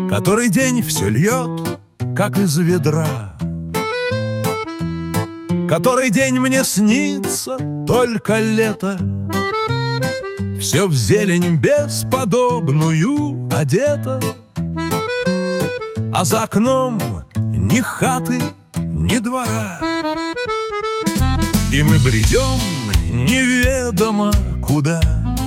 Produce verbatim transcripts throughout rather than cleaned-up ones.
который день все льет, как из ведра, который день мне снится только лето, все в зелень бесподобную одето, а за окном ни хаты, ни двора, и мы бредем неведомо куда,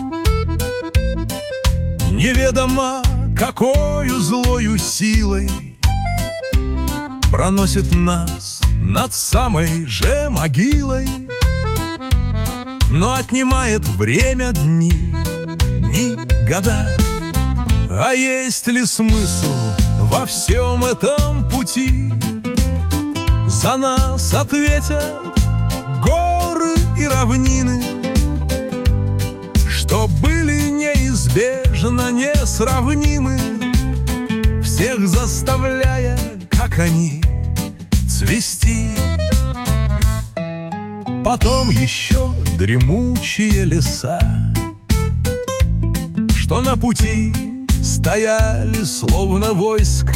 неведомо какою злою силой проносит нас над самой же могилой, но отнимает время дни, дни, года. А есть ли смысл во всем этом пути? За нас ответят горы и равнины, что были неизбежно несравнимы, всех заставляя, как они, цвести. Потом еще дремучие леса, что на пути стояли словно войско.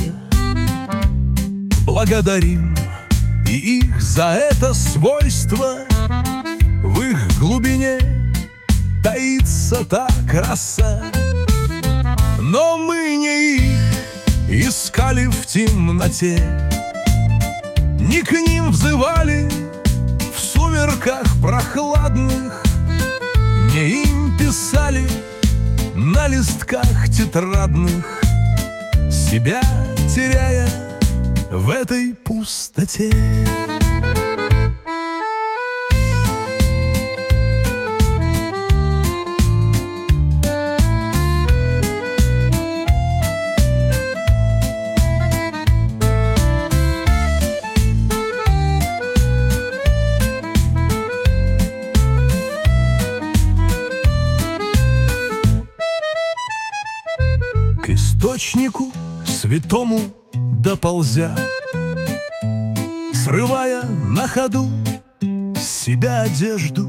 Благодарим и их за это свойство. В их глубине таится та краса, но мы не их искали в темноте, не к ним взывали в сумерках прохладных, не им писали на листках тетрадных, себя теряя в этой пустоте. К источнику святому доползя, срывая на ходу с себя одежду,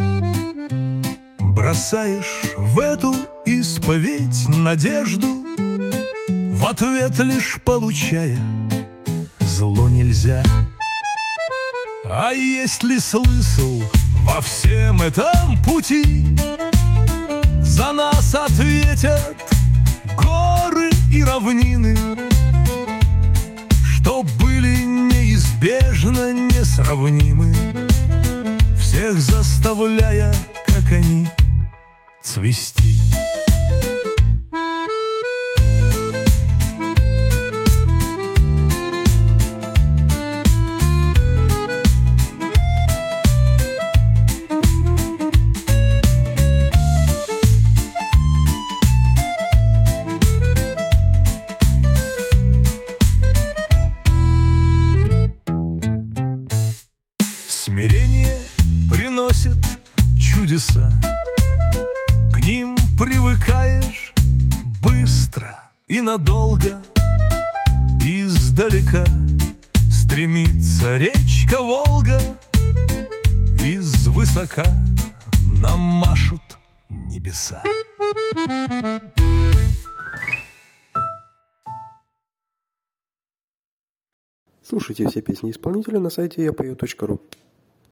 бросаешь в эту исповедь надежду, в ответ лишь получая: зло нельзя. А есть ли смысл во всем этом пути? За нас ответят горы и равнины, что были неизбежно несравнимы, всех заставляя, как они, цвести. Смирение приносит чудеса, к ним привыкаешь быстро и надолго. Издалека стремится речка Волга, извысока нам машут небеса. Слушайте все песни исполнителя на сайте я пою точка ру.